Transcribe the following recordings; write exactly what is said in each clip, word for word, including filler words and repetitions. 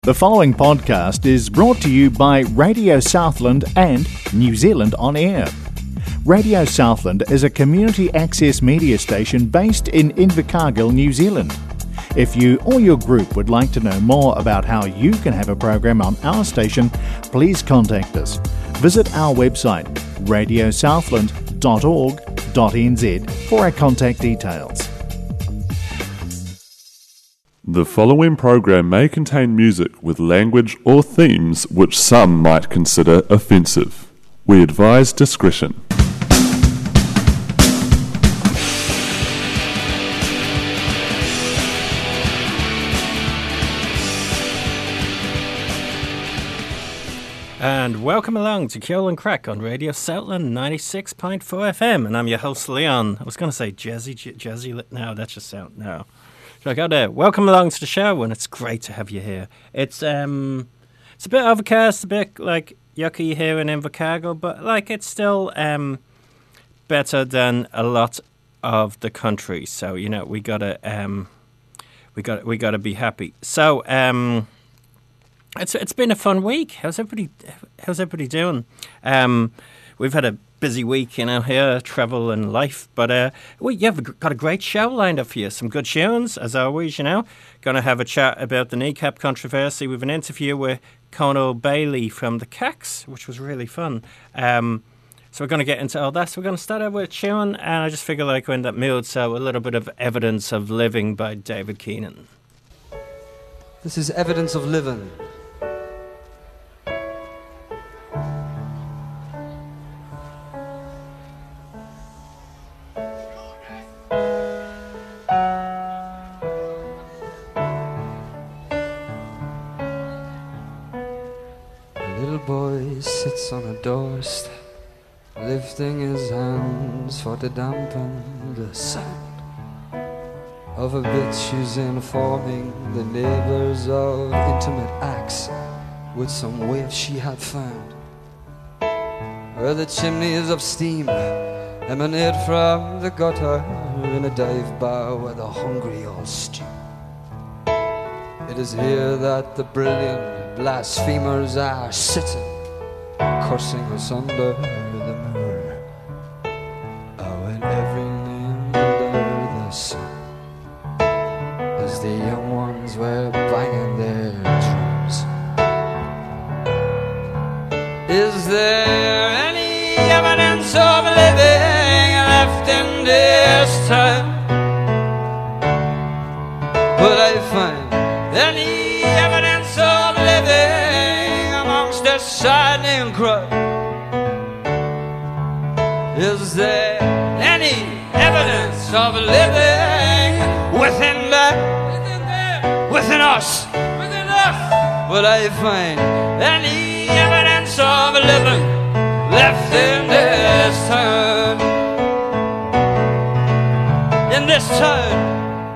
The following podcast is brought to you by Radio Southland and New Zealand On Air. Radio Southland is a community access media station based in Invercargill, New Zealand. If you or your group would like to know more about how you can have a program on our station, please contact us. Visit our website radio southland dot org dot n z for our contact details. The following program may contain music with language or themes which some might consider offensive. We advise discretion. And welcome along to Kjol and Crack on Radio Southland ninety-six point four F M. And I'm your host, Leon. I was going to say Jazzy, J- Jazzy, no, that's just sound, no. Should I go there? Welcome along to the show, and it's great to have you here. It's um, it's a bit overcast, a bit like yucky here in Invercargill, but like it's still um, better than a lot of the country. So you know we gotta um, we got we gotta be happy. So um, it's it's been a fun week. How's everybody? How's everybody doing? Um, we've had a busy week, you know, here, travel and life. But uh, we have got a great show lined up for you. Some good tunes, as always, you know. Going to have a chat about the kneecap controversy with an interview with Conal Bailey from the Cax, which was really fun. Um, so we're going to get into all that. So we're going to start out with a tune, and I just figure like we're in that mood, so a little bit of Evidence of Living by David Keenan. This is Evidence of Living. On a doorstep, lifting his hands for to dampen the sound of a bitch who's informing the neighbours of intimate acts with some waif she had found. Where the chimneys of steam emanate from the gutter in a dive bar where the hungry all stew. It is here that the brilliant blasphemers are sitting, cursing us under the moon. Oh, and every wind under the sun, as the young ones were banging their drums. Is there any evidence of living left in this town? Will I find any evidence of living amongst the saddening crowd? Is there any evidence of living within the, within, there, within us? Within us? Will I find any evidence of living left in this town? In this town.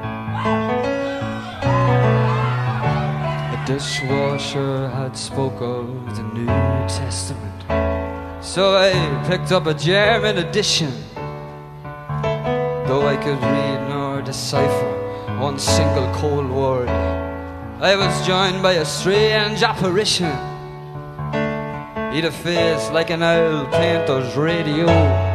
The dishwasher had spoke of the New Testament, so I picked up a German edition. Though I could read nor decipher one single cold word, I was joined by a strange apparition. He'd a face like an old painter's radio.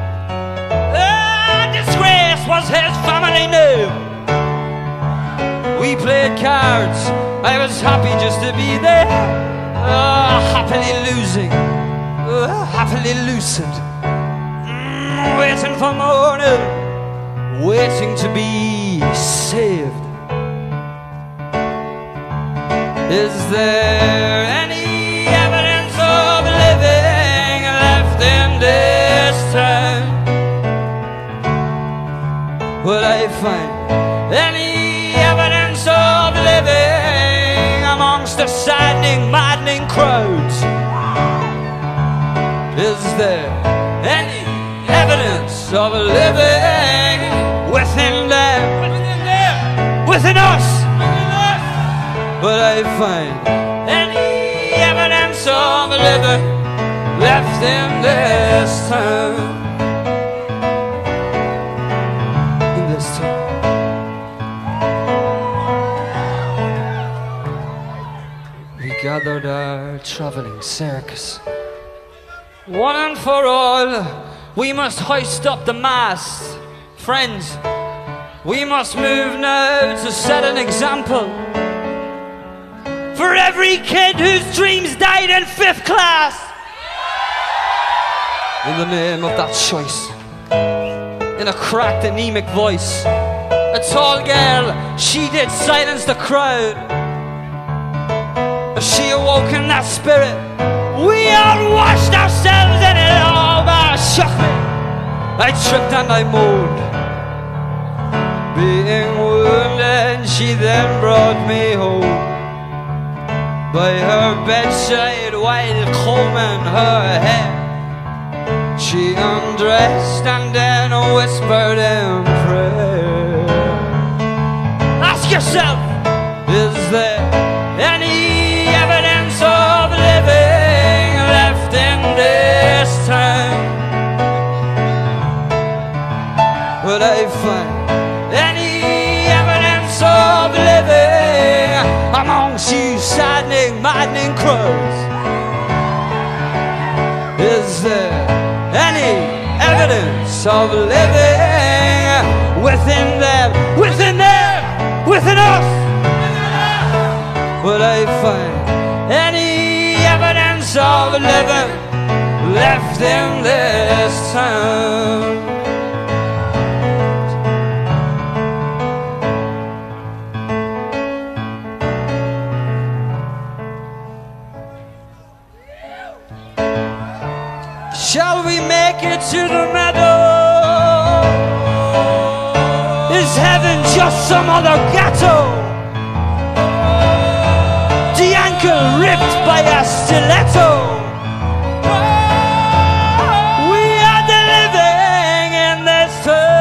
Ah, disgrace was his family name. We played cards, I was happy just to be there. Ah, happily losing, ah, happily lucid, mm, waiting for morning, waiting to be saved. Is there any evidence of living left in this town? Will I find any evidence of living amongst the saddening, maddening crowds? Is there any evidence of living within them, within them, within us? Will I find any evidence of living left in this town? In this town. we gathered our travelling circus. One and for all, we must hoist up the mast. Friends, we must move now to set an example for every kid whose dreams died in fifth class. In the name of that choice, in a cracked, anemic voice, a tall girl, she did silence the crowd. She awoke in that spirit. We all washed ourselves in it. Oh, that shook me. I tripped and I moaned. Being wounded, she then brought me home. By her bedside, while combing her hair, she undressed and then whispered in prayer. Ask yourself, is there any evidence of living left in this town? Would I find any evidence of living amongst you saddening, maddening crows? Is there any evidence of living within them, within them, within us? Would I find any evidence of living left in this town? Shall we make it to the meadow? Is heaven just some other ghetto? The ankle ripped by a stiletto. We are the living in this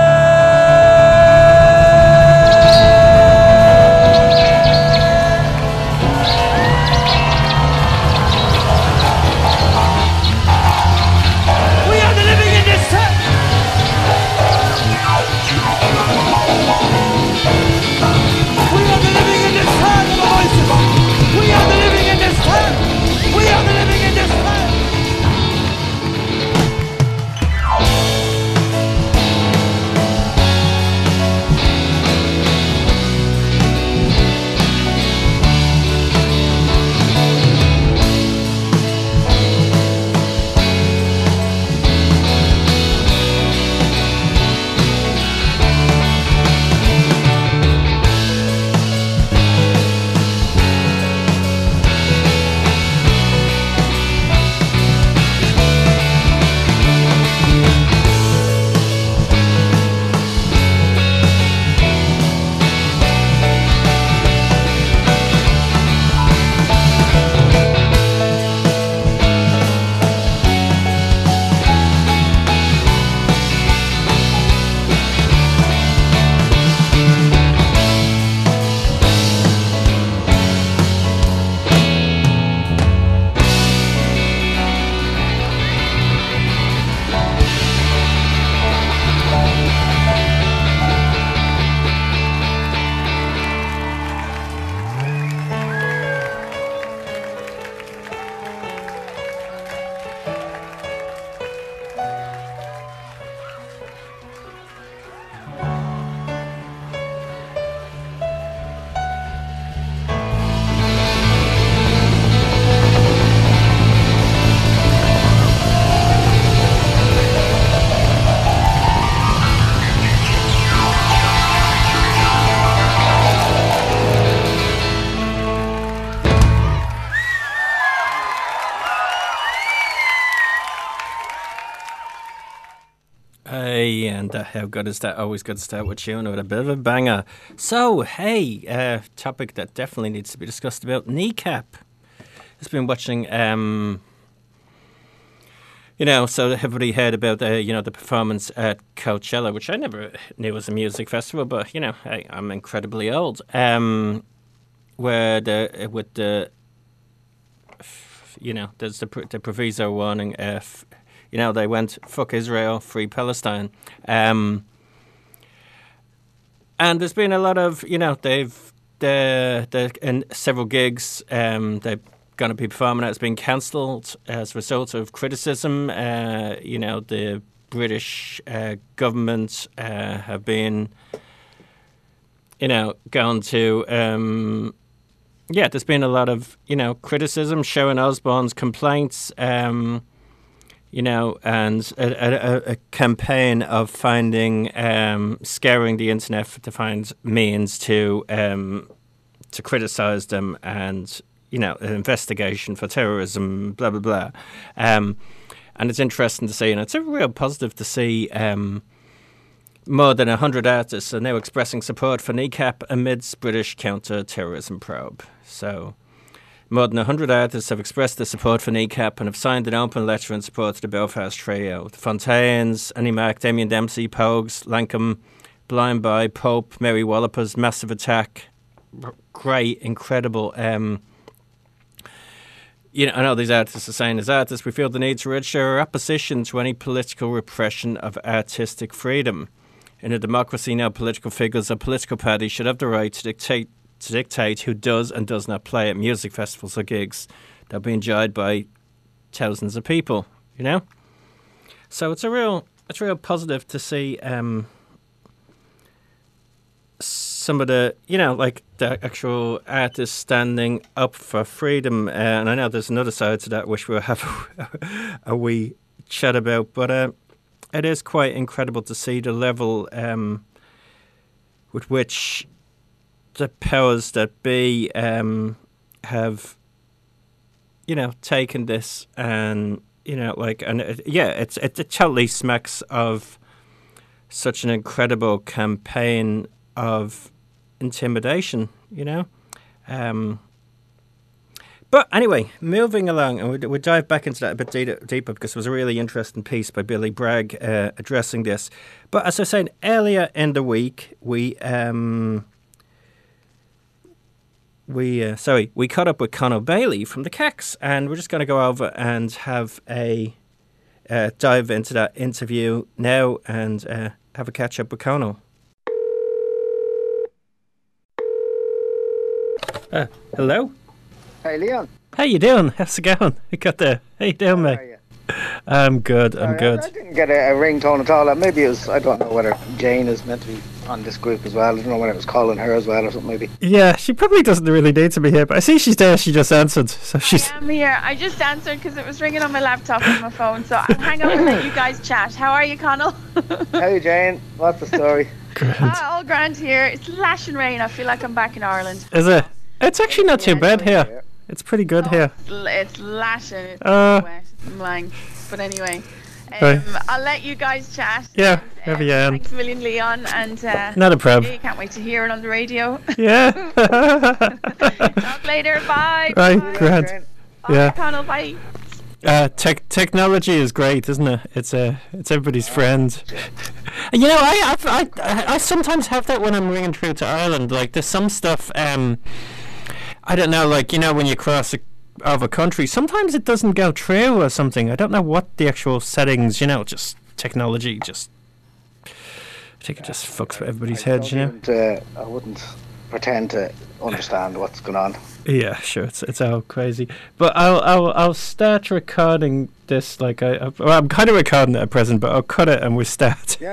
Hey, and uh, how good is that? Always good to start with you with a bit of a banger. So, hey, uh, topic that definitely needs to be discussed about Kneecap. I've been watching, um, you know, so everybody heard about, uh, you know, the performance at Coachella, which I never knew was a music festival, but, you know, hey, I'm incredibly old. Um, where the, with the, you know, there's the, the proviso warning, uh, you know, they went, fuck Israel, free Palestine. Um, and there's been a lot of, you know, they've, the the in several gigs, um, they going to be performing at has been cancelled as a result of criticism. Uh, you know, the British uh, government uh, have been, you know, going to... Um, yeah, there's been a lot of, you know, criticism. Sharon Osbourne's complaints, um, you know, and a, a, a campaign of finding, um, scouring the internet to find means to um, to criticise them and, you know, an investigation for terrorism, blah, blah, blah. Um, and it's interesting to see, and it's a real positive to see um, more than one hundred artists are now expressing support for NECAP amidst British counter-terrorism probe. So more than one hundred artists have expressed their support for NECAP and have signed an open letter in support of the Belfast Trio. The Fontaines, Annie Mac, Damien Dempsey, Pogues, Lankham, Blind Boy, Pope, Mary Wallopers, Massive Attack. Great, incredible. Um, you know, I know these artists are saying, as artists, we feel the need to register our opposition to any political repression of artistic freedom. In a democracy, no political figures or political parties should have the right to dictate to dictate who does and does not play at music festivals or gigs that will be enjoyed by thousands of people, you know? So it's a real it's real positive to see um, some of the, you know, like the actual artists standing up for freedom. Uh, and I know there's another side to that which we'll have a, a wee chat about, but uh, it is quite incredible to see the level um, with which the powers that be um, have, you know, taken this and, you know, like, and it, yeah, it's it, it totally smacks of such an incredible campaign of intimidation, you know. Um, but anyway, moving along, and we'll, we'll dive back into that a bit deeper, deeper because it was a really interesting piece by Billy Bragg uh, addressing this. But as I was saying, earlier in the week, we... Um, We uh, sorry, we caught up with Conall Bailey from the Cax, and we're just going to go over and have a uh, dive into that interview now and uh, have a catch up with Conall. Uh, hello. Hey, Leon. How you doing? How's it going? We got there. How you doing, mate? I'm good. I'm uh, good. I didn't get a, a ringtone at all. Maybe it was. I don't know whether Jane is meant to be on this group as well. I don't know whether it was calling her as well or something. Maybe. Yeah, she probably doesn't really need to be here, but I see she's there. She just answered, so she's. I am here. I just answered because it was ringing on my laptop and my phone. So I'll hang up and let you guys chat. How are you, Conall? Hey, Jane. What's the story? Ah, all grand here. It's lashing rain. I feel like I'm back in Ireland. Is it? It's actually not too Yeah, bad yeah. here. It's pretty good Oh, here. It's, l- it's lashing. It's Uh, wet. I'm lying. But anyway, um, Right. I'll let you guys chat. Yeah, And, there we are. Thanks a million, Leon. And uh, Not a problem. hey, can't wait to hear it on the radio. Yeah. Talk later. Bye. Right, Bye. grand. Jane. Bye, Yeah. Conall. Bye. Uh, tech technology is great, isn't it? It's uh, it's everybody's friend. You know, I, I I I sometimes have that when I'm ringing through to Ireland. Like, there's some stuff. Um, I don't know. Like, you know, when you cross a, of a country, sometimes it doesn't go through or something. I don't know what the actual settings. You know, just technology. Just I think it just fucks with everybody's I heads. You know. don't even, uh, I wouldn't pretend to understand what's going on. Yeah, sure. It's it's all crazy, but I'll I'll I'll start recording this. Like I, I well, I'm kind of recording it at present, but I'll cut it and we'll start. Yeah.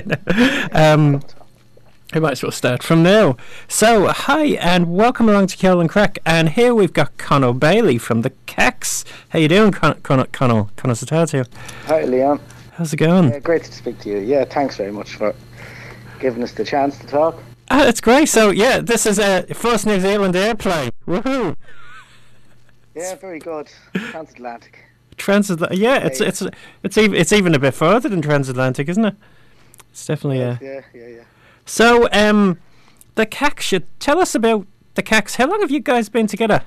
um, I might as well start from now. So hi and welcome along to Keolan Crack, and here we've got Conall Bailey from the Cax. How you doing, Con- Con- Conall? Conall Satad here. Hi, Leon. How's it going? Uh, great to speak to you. Yeah, thanks very much for giving us the chance to talk. Ah, it's great. So yeah, this is a uh, first New Zealand airplane. Woohoo! Yeah, very good. Transatlantic. Transatlantic. Yeah, it's Yeah, yeah. it's it's even it's even a bit further than transatlantic, isn't it? It's definitely uh Yeah, yeah, yeah. So, um, the Cax. Should tell us about the Cax. How long have you guys been together?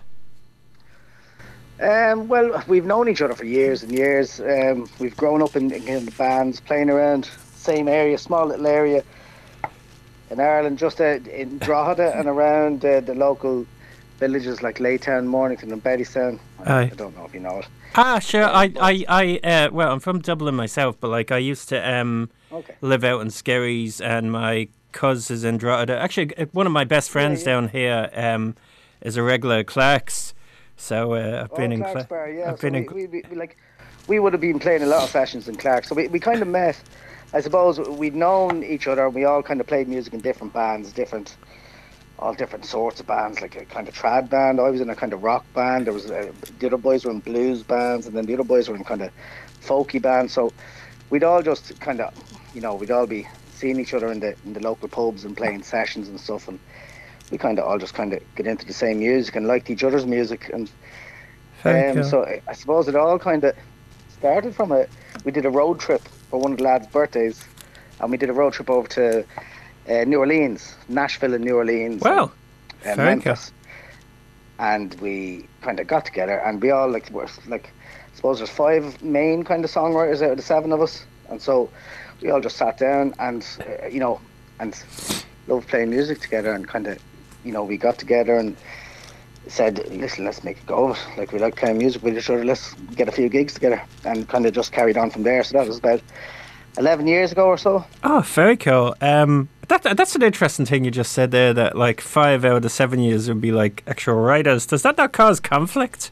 Um, well, we've known each other for years and years. Um, we've grown up in, in, in the bands, playing around same area, small little area in Ireland, just uh, in Drogheda and around uh, the local villages like Laytown, Mornington and Bettystown. I, Aye. I don't know if you know it. Ah, sure. I, I, I. Uh, well, I'm from Dublin myself, but like I used to um Okay. live out in Skerries, and my cuz is in Drogheda. Actually, uh, one of my best friends Yeah, yeah. down here um is a regular Clark's. So uh, I've Oh, been in Clark's Cla- Bar, yeah. I've So been we, in we, we, like, we would have been playing a lot of sessions in Clark. So we, we kind of met, I suppose, we'd known each other. We all kind of played music in different bands, different, all different sorts of bands, like a kind of trad band. I was in a kind of rock band. There was uh, the other boys were in blues bands, and then the other boys were in kind of folky bands. So we'd all just kind of, you know, we'd all be seeing each other in the in the local pubs and playing sessions and stuff, and we kind of all just kind of get into the same music and liked each other's music. And Very um, cool. so I, I suppose it all kind of started from a, we did a road trip for one of the lads' birthdays, and we did a road trip over to uh, New Orleans, Nashville and New Orleans. Wow. And, uh, Very Memphis. And we kind of got together, and we all like were like, I suppose there's five main kind of songwriters out of the seven of us, and so we all just sat down and uh, you know, and loved playing music together, and kind of, you know, we got together and said, listen, let's make a go of it. Like, we like playing music with each other, let's get a few gigs together, and kind of just carried on from there. So that was about eleven years ago or so. Oh, very cool. Um, that that's an interesting thing you just said there. That like five out of the seven years would be like actual writers. Does that not cause conflict?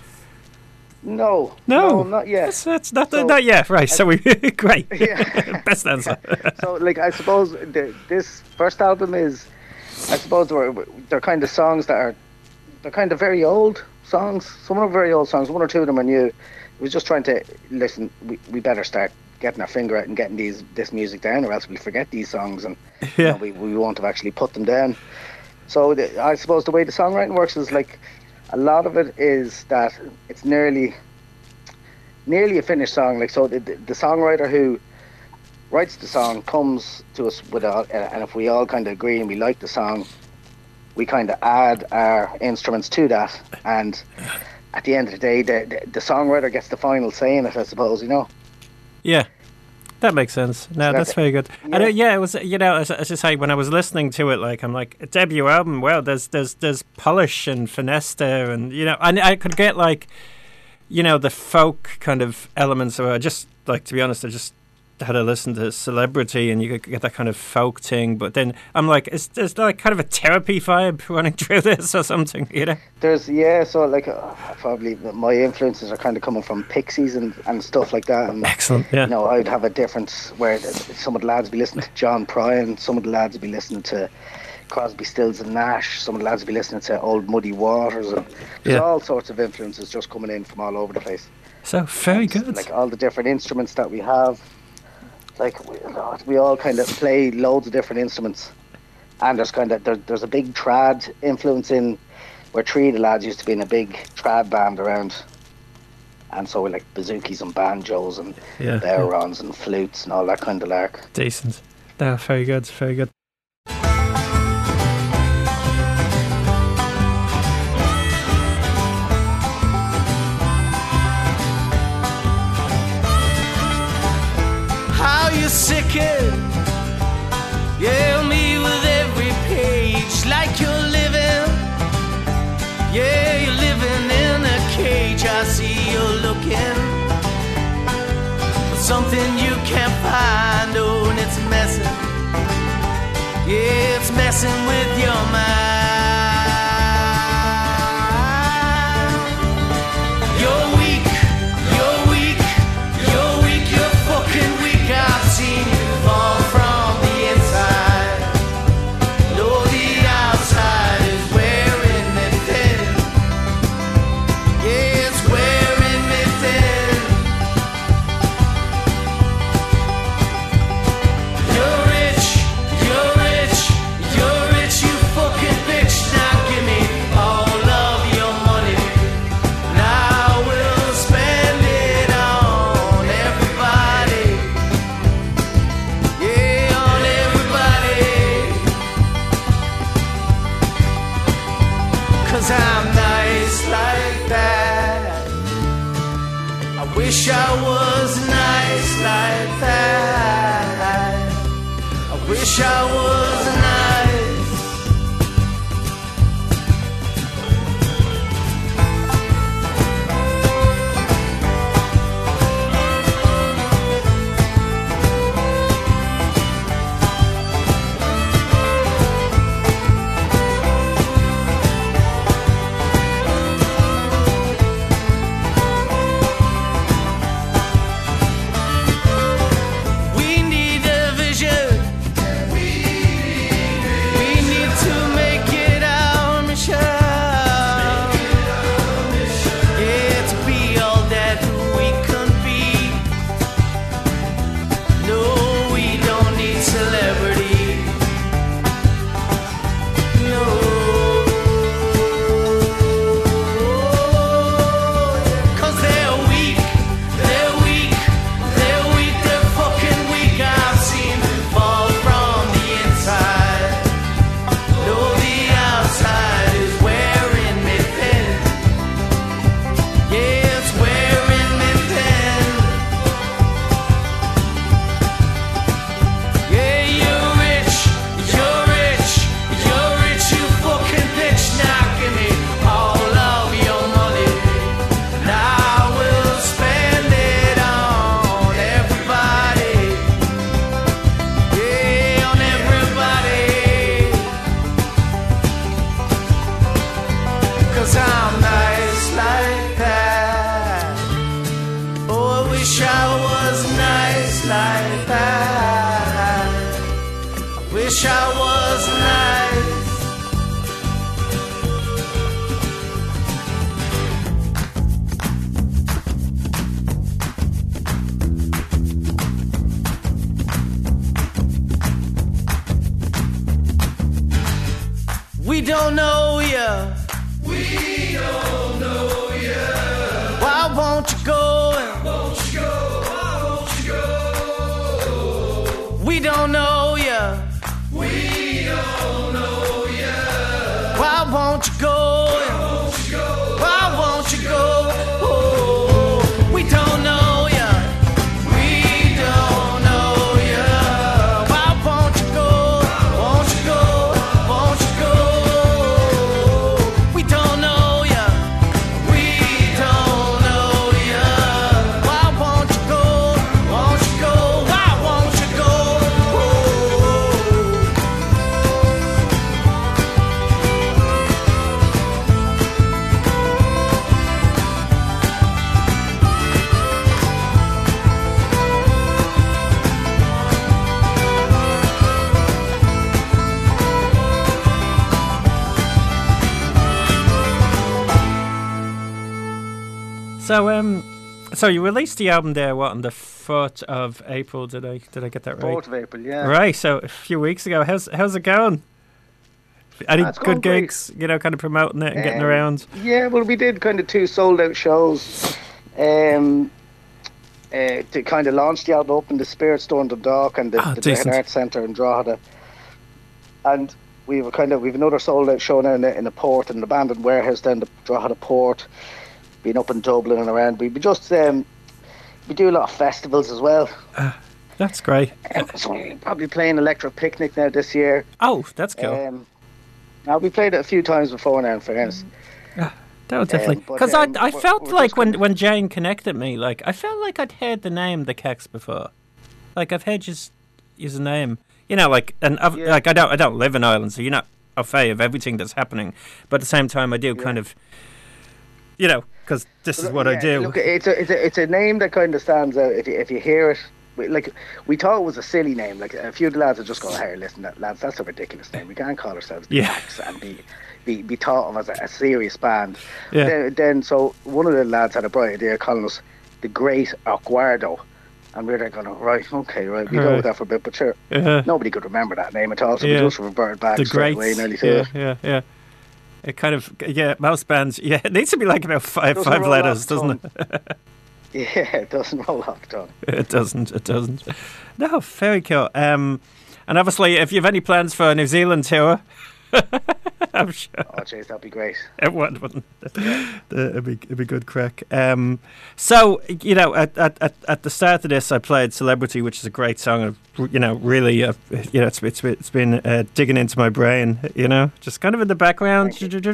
No, No, no, not yet. That's, that's not So- not yet. Right. So we great. Yeah. Best answer. So, like, I suppose the, this first album is, I suppose they're, they're kind of songs that are, they're kind of very old songs. Some of them are very old songs. One or two of them are new. It was just trying to listen. We, we better start getting our finger out and getting these this music down, or else we'll forget these songs, and you Yeah. know, we we won't have actually put them down. So the, I suppose the way the songwriting works is like, a lot of it is that it's nearly nearly a finished song. Like, so the, the, the songwriter who writes the song comes to us with a, and if we all kind of agree and we like the song, we kind of add our instruments to that, and at the end of the day, the, the, the songwriter gets the final say in it, I suppose, you know. Yeah, that makes sense. No, So that's that- very good. yeah. And uh, yeah, it was. You know, as, as I say, when I was listening to it, like I'm like a debut album. Well, there's there's there's polish and finesse there, and you know, and I could get like, you know, the folk kind of elements. Or I just like, to be honest, I just had to listen to Celebrity, and you could get that kind of folk thing. But then I'm like, is there's like kind of a therapy vibe running through this or something? You know? There's, yeah, so like, uh, probably my influences are kind of coming from Pixies and, and stuff like that. And, Excellent. Yeah. you know, I'd have a difference where the, some of the lads would be listening to John Prine, some of the lads would be listening to Crosby, Stills and Nash, some of the lads would be listening to Old Muddy Waters, and there's Yeah. all sorts of influences just coming in from all over the place. So very And, good. Like, all the different instruments that we have, like, we, we all kind of play loads of different instruments, and there's kind of there, there's a big trad influence in where three of the lads used to be in a big trad band around, and so we like bazookies and banjos and Yeah. barons and flutes and all that kind of lark. Decent. No, very good. Very good. How you sicken, yeah, me with every page, like you're living, yeah, you're living in a cage. I see you're looking for something you can't find, oh, and it's messing, yeah, it's messing with your mind. You're weak, you're weak, you're weak, you're fucking weak. I've seen you fall from the inside. No, the outside is wearing me thin. Yeah, it's wearing me thin. You're rich, you're rich, you're rich, you fucking bitch. Now give me all of your money. Now we'll spend it on everybody. Yeah, on everybody. 'Cause I'm nice like that. I wish I was nice like that. I wish I was nice. know you. We don't know you. Why won't you go? Why won't you go? Why won't you go? We don't know you. We don't know you. Why won't you go? Why won't you go? Why won't you go? Oh, we don't know you. We don't know you. Why won't you go? Won't you go? Won't you go? We don't know you. We don't know you. Why won't you go? Won't you go? Why won't you go? Oh. So, um, so you released the album there, what, on the fourth of April? Did I did I get that right? fourth of April, yeah. Right. So a few weeks ago. How's how's it going? Any Ah, it's going good great. gigs? You know, kind of promoting it and getting Um, around. Yeah, well, we did kind of two sold out shows um, uh, to kind of launch the album up in the Spirit Store in Dundalk and the, Ah, the Dread decent. Arts Centre in Drogheda. And we have kind of we've another sold out show now in the, in the port, in the abandoned warehouse down the Drogheda port. Been up in Dublin and around. We we just um, we do a lot of festivals as well. That's great. So we're probably playing Electric Picnic now this year. Oh, that's cool. Um, now we played it a few times before now, in fairness. That would definitely, um, but, because um, I I we're- felt we're like just when gonna- when Jane connected me, like I felt like I'd heard the name the Kex before, like I've heard his his name, you know, like and I've, Yeah. like I don't I don't live in Ireland, so you're not au fait of everything that's happening, but at the same time I do kind of, you know, because this is what I Yeah, do. Look, it's a, it's a it's a name that kind of stands out if you, if you hear it. We- Like we thought it was a silly name. Like a few of the lads would just go, "Hey, listen, that, lads, that's a ridiculous name. We can't call ourselves the Yeah. Kex and be be be thought of as a, a serious band." Yeah. Then, then so one of the lads had a bright idea calling us the Great Aguardo. And we were there going, right, okay, right, we go Right. with that for a bit, but sure, Uh, nobody could remember that name at all, so Yeah. we just reverted back the straight greats, away nearly to yeah, it. yeah, yeah. It kind of, yeah, most bands, yeah, it needs to be like about five Doesn't five roll letters, off the doesn't it? Yeah, it doesn't roll off the tongue. It doesn't. It doesn't. No, very cool. Um, and obviously, if you have any plans for a New Zealand tour, I'm sure Oh, jeez, that'd be great. it would. Wouldn't it? It'd be it'd be good crack. Um, so you know, at, at at at the start of this, I played "Celebrity," which is a great song. I've, You know, really, uh, you know, it's it's it's been uh, digging into my brain. You know, just kind of in the background.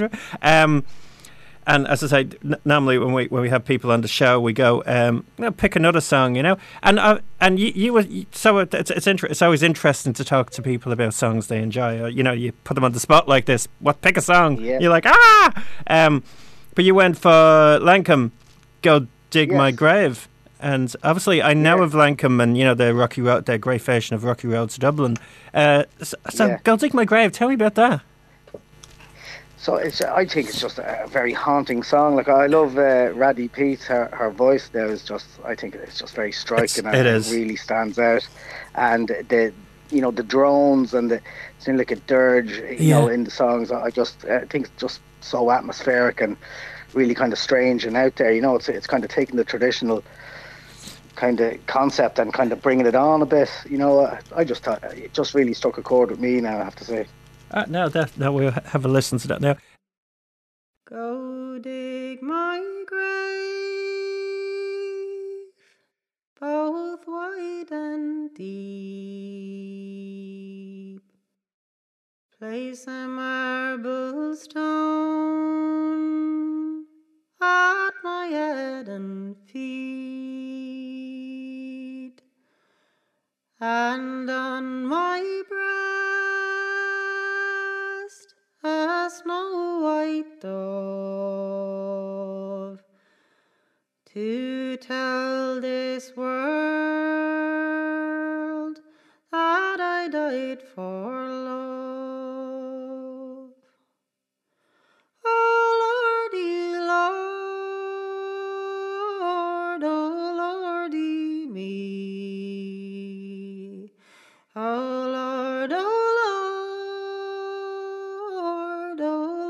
Um, And as I say, n- normally when we when we have people on the show, we go um, you know, pick another song, you know. And uh, and you, you were so it- it's it's inter- it's always interesting to talk to people about songs they enjoy. Or, you know, you put them on the spot like this. What pick a song? Yeah. You're like ah. Um, but you went for Lancome, Go Dig My Yes. Grave, and obviously I know Yeah. of Lancome and you know their Rocky Road, their great version of Rocky Road to Dublin. Uh, so so Yeah. Go Dig My Grave. Tell me about that. So it's, I think it's just a very haunting song. Like I love uh, Raddy Pete. Her, her voice there is just, I think it's just very striking. It's- and it is. really stands out. And the, you know, the drones and the, it's in like a dirge, you Yeah. know, in the songs. I just I think it's just so atmospheric and really kind of strange and out there. You know, it's it's kind of taking the traditional kind of concept and kind of bringing it on a bit. You know, I, I just thought it just really struck a chord with me now, I have to say. Uh, no, that, no, we'll have a listen to that now. Go dig my grave, both wide and deep. Place a marble stone at my head and feet, and on my breast a snow white dove, to tell this world that I died for love. Oh Lordy, Lord, oh Lordy me. Oh Lord, oh Lord, oh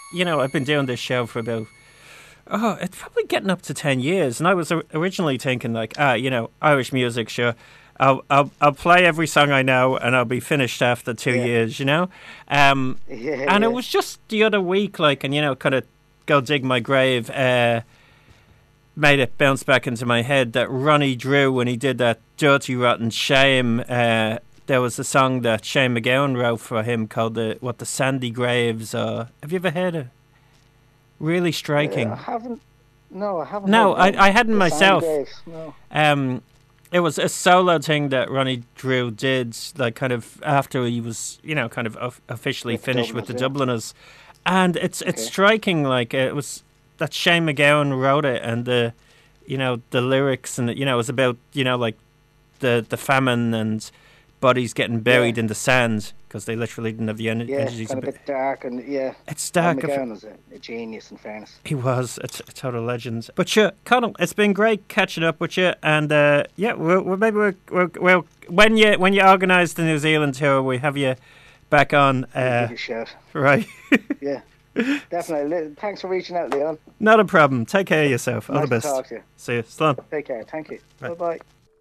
you know, I've been doing this show for about, oh, it's probably getting up to ten years. And I was originally thinking, like, ah, you know, Irish music, sure. I'll, I'll, I'll play every song I know and I'll be finished after two Yeah. years, you know? Um, Yeah, and yeah. it was just the other week, like, and, you know, kind of Go Dig My Grave, uh, made it bounce back into my head that Ronnie Drew, when he did that Dirty Rotten Shame, uh, there was a song that Shane McGowan wrote for him called the what the Sandy Graves. Uh, have you ever heard it? Really striking. Uh, I haven't. No, I haven't. No, heard I, I hadn't the myself. Sandy Graves, no. Um, it was a solo thing that Ronnie Drew did, like kind of after he was, you know, kind of of- officially With the finished with the Dubliners, Dubliners, and it's it's Okay. striking. Like it was that Shane McGowan wrote it, and the, you know, the lyrics, and you know, it was about, you know, like the the famine and bodies getting buried Yeah. in the sand because they literally didn't have the ener- Yeah, energy. kind to of a be- bit dark and yeah. It's dark. Tom if- McGowan was a, a genius, in fairness. He was a, t- a total legend. But sure, Conal, it's been great catching up with you. And uh, yeah, we'll, we'll maybe we'll, we'll, we'll when you when you organise the New Zealand tour, we have you back on. I'll Uh, give you a shout. right, Yeah, definitely. Thanks for reaching out, Leon. not a problem. Take care of yourself. All Nice the best. to talk to you. See you, Slán. Take care. Thank you. Bye. Bye bye.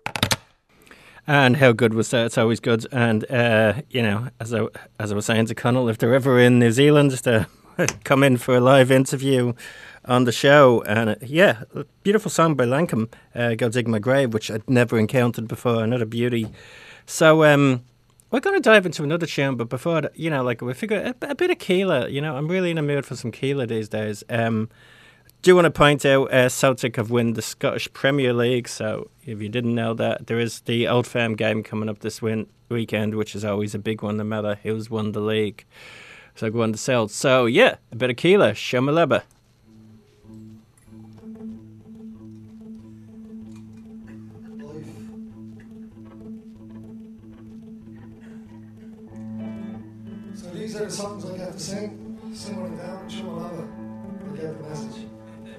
And how good was that? It's always good. And uh, you know, as I as I was saying to Conal, if they're ever in New Zealand, to come in for a live interview on the show. And uh, yeah, a beautiful song by Lankum, uh, Go Dig My Grave, which I'd never encountered before. Another beauty. So um, we're going to dive into another tune, but before that, you know, like we figure a, a bit of Keela. You know, I'm really in the mood for some Keela these days. Um, do want to point out uh, Celtic have won the Scottish Premier League, so if you didn't know that, there is the Old Firm game coming up this win- weekend, which is always a big one no matter who's won the league. So go on to Celts. So yeah, a bit of Keela, Shamalaba. So these are the songs I get to sing. Sing one down, show one over. I get the message.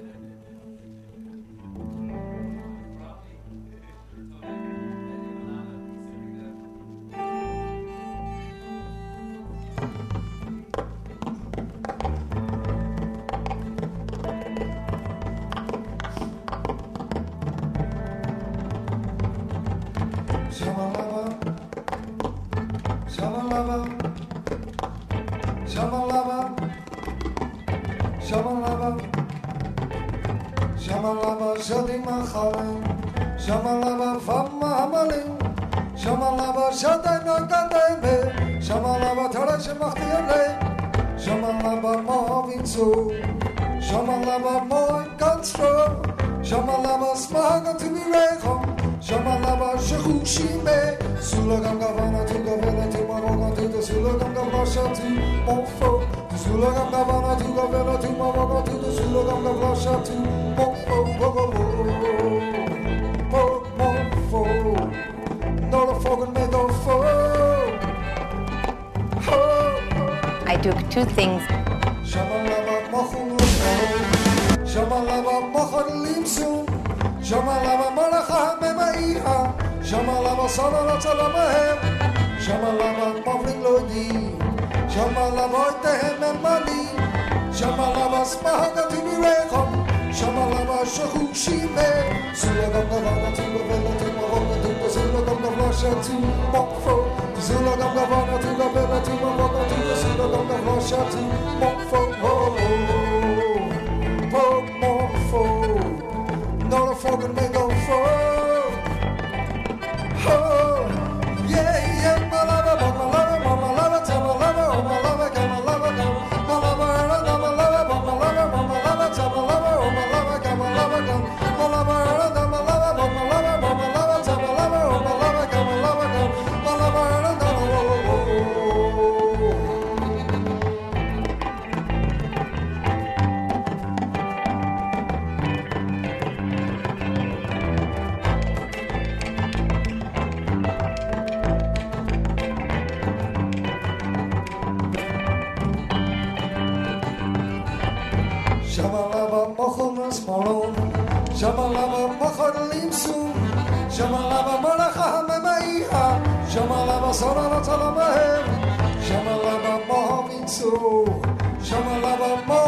Shamalaba, shamalaba, shamalaba, shamalaba, shamalaba, shading my calling, shamalaba, from my hamaling, shamalaba, shading no gandame, shamalaba, tarash machtiyale, shamalaba, moving so, shamalaba, more control, shamalaba, smaga to be real. Shamalaba Shahushime Sulagam Gavana to Gavana to Mamaga to the Sulagam Gavasha to Mofo to Sulagam Gavana to Gavana to Mamaga to the Sulagam Gavasha to Mofo Mofo Not a fog and made of foe. I took two things. Shamalaba Mahulu Shamalaba Mahal Limsum Shamalaba Malacha Memaiha, Shamalaba Salala Salamahem, Shamalaba Mavling Lodi, Shamalaba Tehem Mali, Shamalaba Spahaga to be Rekom, Shamalaba Shahu Shime, Sulagam Gavana to Gavella to Mavoga to the Sulagam Gavasha to Mokfo, Sulagam Gavana to Gavella to Mavoga to the Sulagam Gavasha to Mokfo, Mokfo. Not a fog and make go for. Oh, yeah, yeah, my lover, my lover, my lover, tell my lover, oh my lover, got my lover, got my lover, and my lover, my lover, my lover, tell my lover, oh my lover, got my lover, got my lover, and my lover, my lover, my lover, tell my lover, oh my lover, got my lover, got my lover, and my Shamalaba Mochumas Malon, Shamalaba Mochalim Sum, Shamalaba Malacha Memaiha, Shamalaba Sarana Talamahem, Shamalaba Mohamin Su, Shamalaba Mo.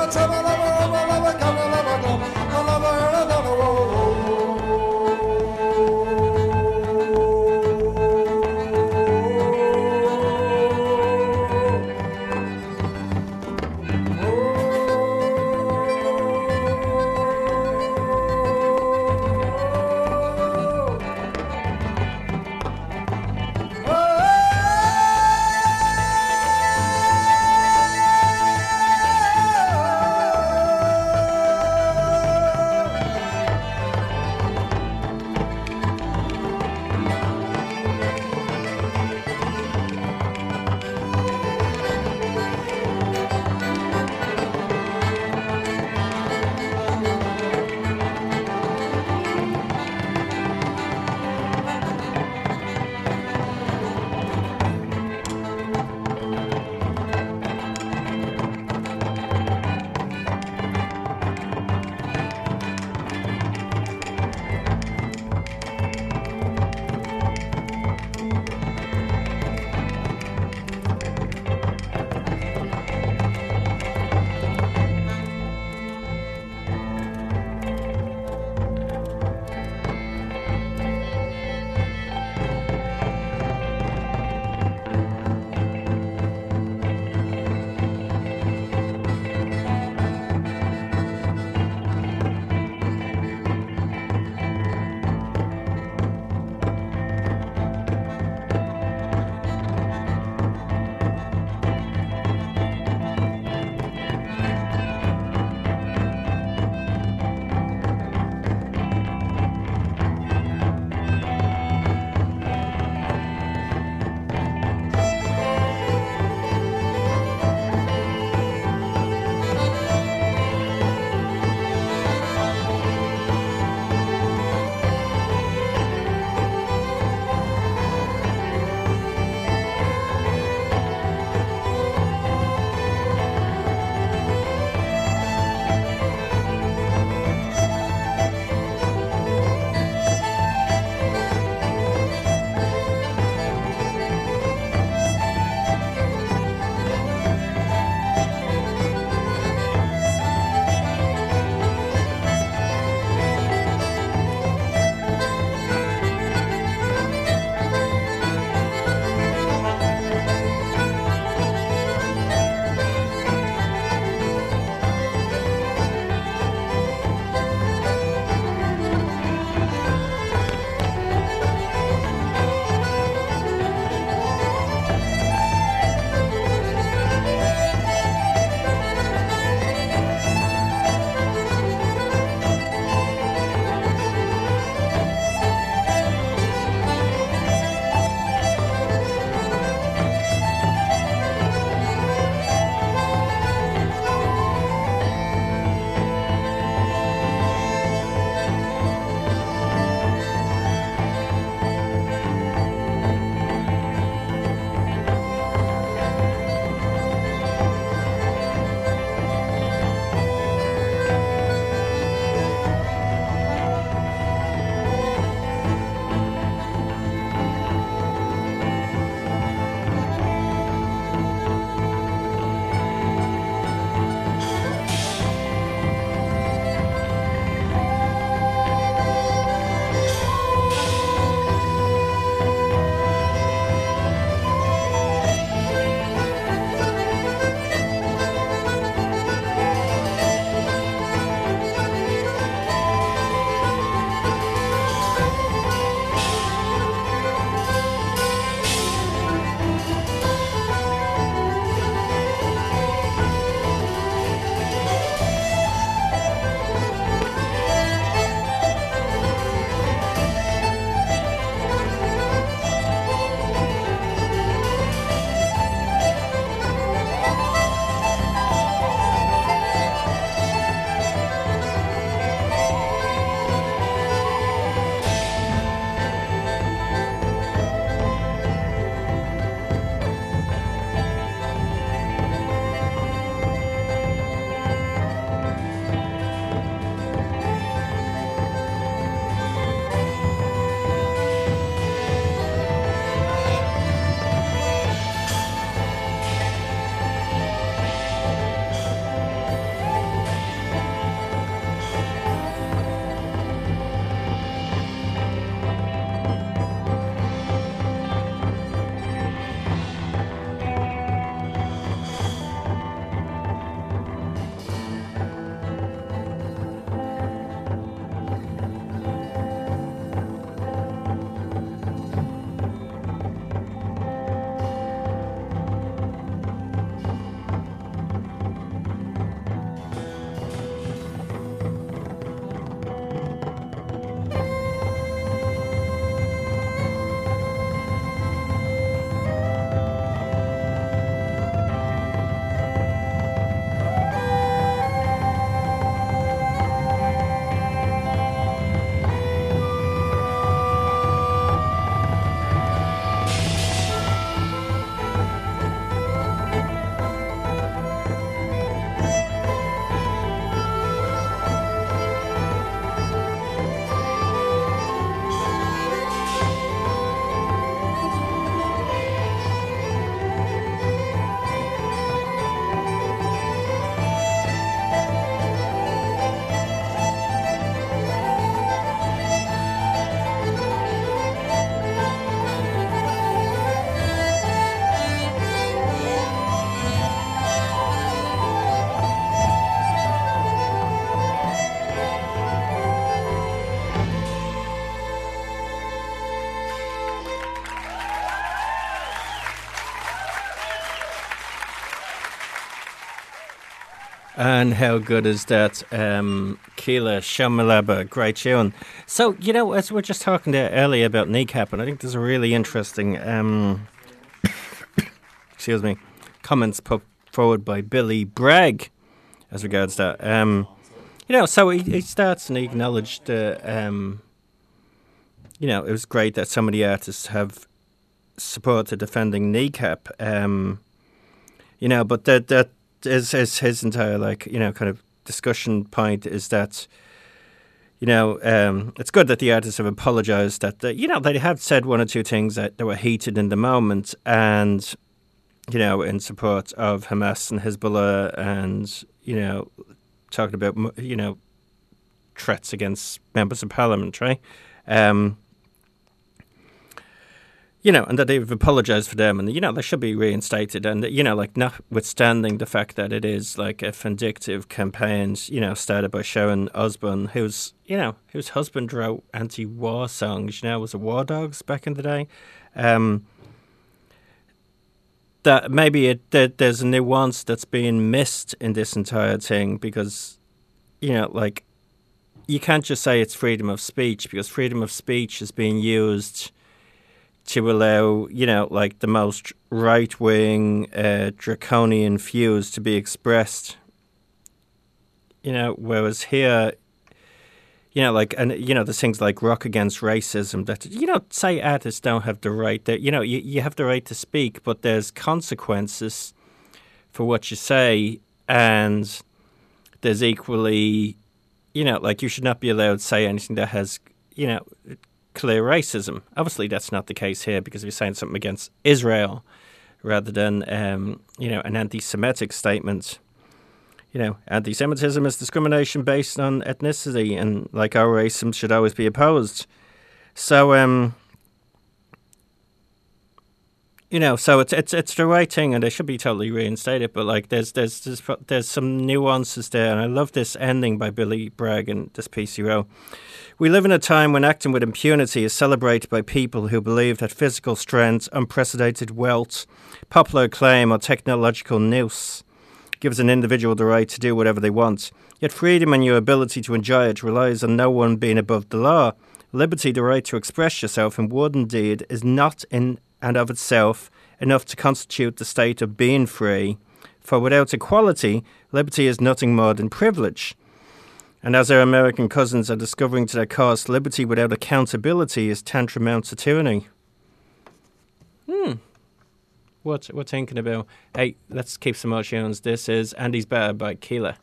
Shamalaba, Shamalaba, Shamalaba, And how good is that? Um, Keela Shamalaba, great tune. So, you know, as we were just talking there earlier about Kneecap, and I think there's a really interesting, um, excuse me, comments put forward by Billy Bragg as regards that. Um, you know, so he, he starts and he acknowledged, uh, um, you know, it was great that so many artists have supported defending Kneecap, um, you know, but that, that is, is his entire, like, you know, kind of discussion point is that, you know, um, it's good that the artists have apologised that, the, you know, they have said one or two things that, that were heated in the moment and, you know, in support of Hamas and Hezbollah and, you know, talking about, you know, threats against members of parliament, right? Um, you know, and that they've apologised for them and, you know, they should be reinstated. And, you know, like, notwithstanding the fact that it is, like, a vindictive campaign, you know, started by Sharon Osbourne, who's, you know, whose husband wrote anti-war songs, you know, was a War Dogs back in the day. Um, that maybe it, that there's a nuance that's being missed in this entire thing because, you know, like, you can't just say it's freedom of speech because freedom of speech is being used to allow, you know, like the most right-wing, uh, draconian views to be expressed, you know, whereas here, you know, like, and, you know, there's things like Rock Against Racism that, you know, say artists don't have the right, that, you know, you, you have the right to speak, but there's consequences for what you say, and there's equally, you know, like, you should not be allowed to say anything that has, you know, clear racism. Obviously, that's not the case here because we're saying something against Israel rather than, um, you know, an anti-Semitic statement. You know, anti-Semitism is discrimination based on ethnicity, and like our racism should always be opposed. So, um, you know, so it's it's it's the right thing, and they should be totally reinstated. But like, there's there's there's there's some nuances there, and I love this ending by Billy Bragg and this piece he wrote. We live in a time when acting with impunity is celebrated by people who believe that physical strength, unprecedented wealth, popular acclaim, or technological nous gives an individual the right to do whatever they want. Yet freedom and your ability to enjoy it relies on no one being above the law. Liberty, the right to express yourself in word and deed, is not in and of itself enough to constitute the state of being free, for without equality, liberty is nothing more than privilege. And as our American cousins are discovering to their cost, liberty without accountability is tantamount to tyranny. Hmm. What we're thinking about? Hey, let's keep some more tunes. This is Andy's Better by Keela.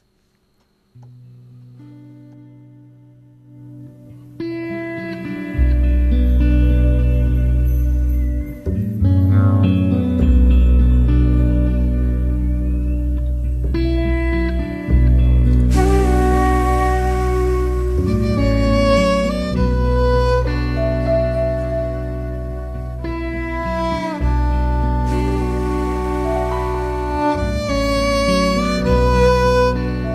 Thank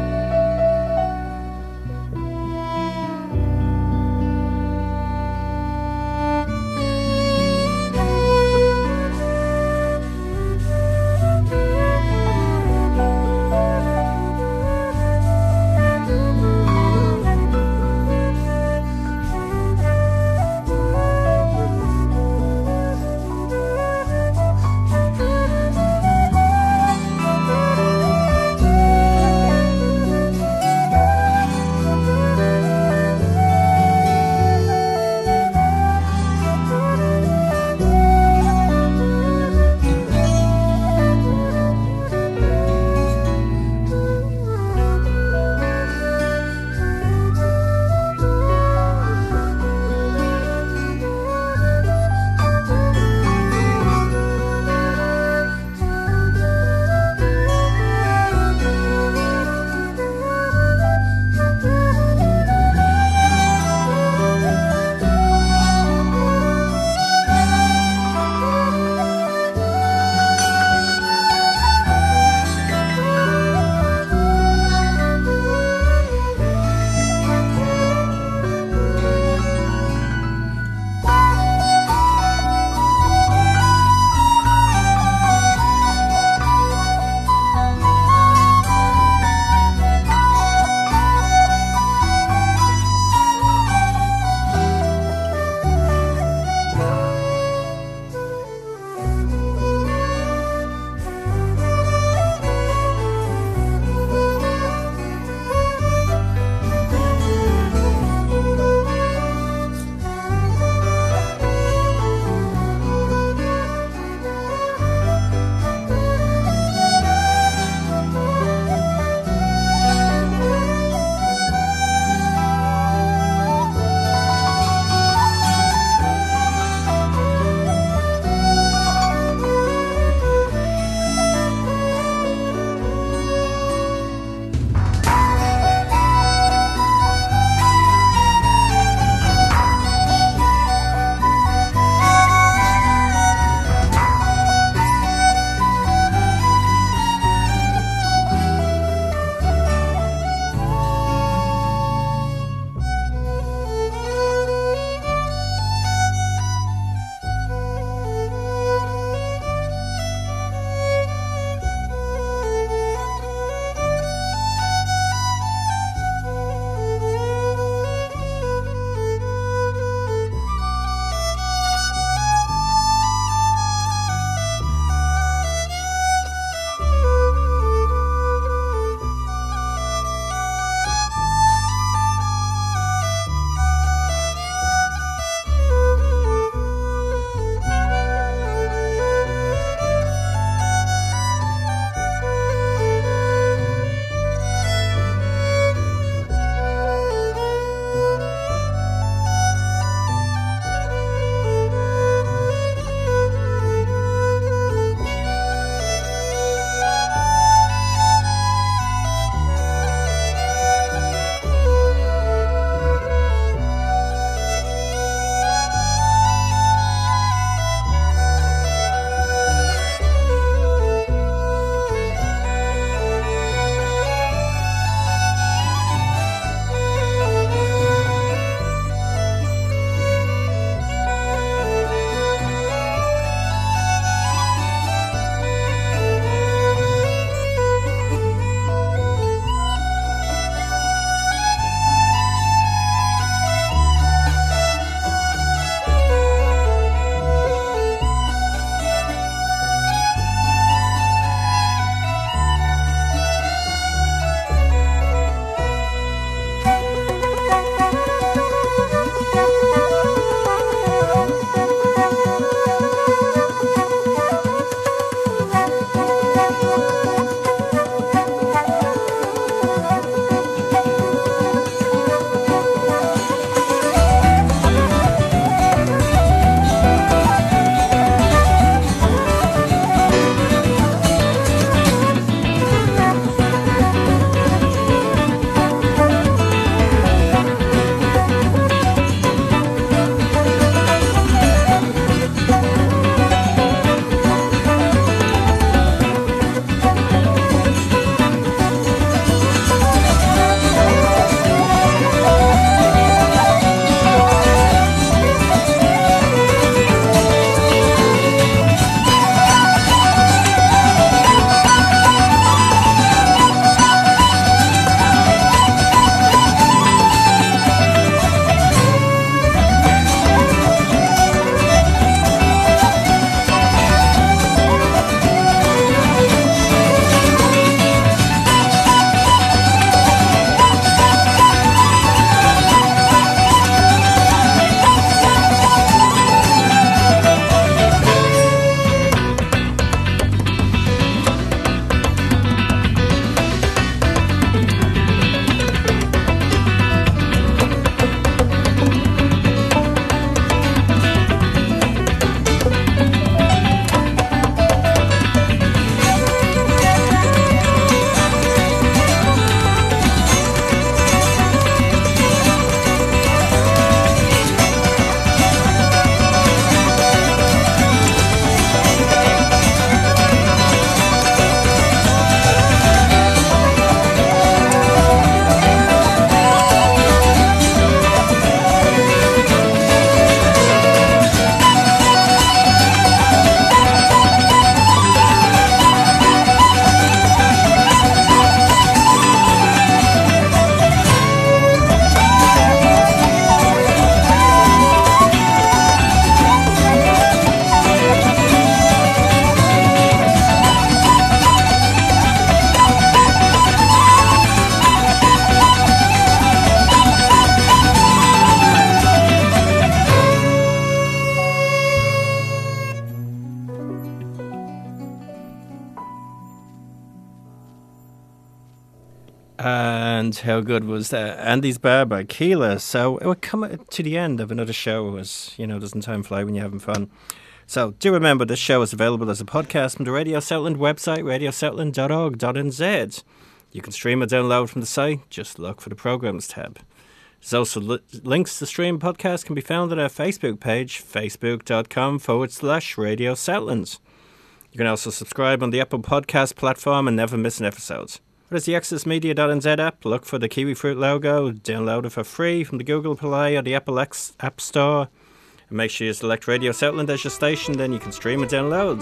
And how good was that? Andy's Bar by Keela. So we're coming to the end of another show. As you know, doesn't time fly when you're having fun? So do remember this show is available as a podcast from the Radio Southland website, radio southland dot org dot n z. You can stream or download from the site. Just look for the Programs tab. There's also li- links to stream podcast can be found on our Facebook page, facebook.com forward slash Radio Southlands. You can also subscribe on the Apple Podcast platform and never miss an episode. There's the access media dot n z app. Look for the Kiwi Fruit logo. Download it for free from the Google Play or the Apple X App Store. And make sure you select Radio Southland as your station, then you can stream and download.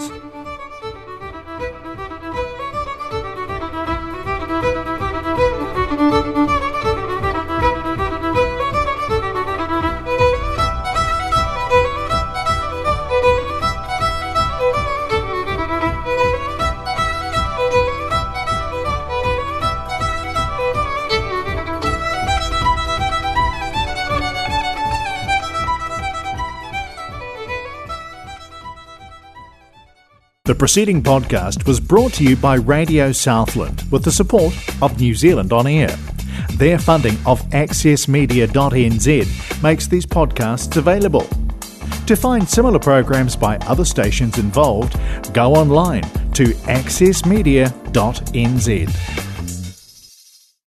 The preceding podcast was brought to you by Radio Southland with the support of New Zealand On Air. Their funding of access media dot n z makes these podcasts available. To find similar programs by other stations involved, go online to access media dot n z.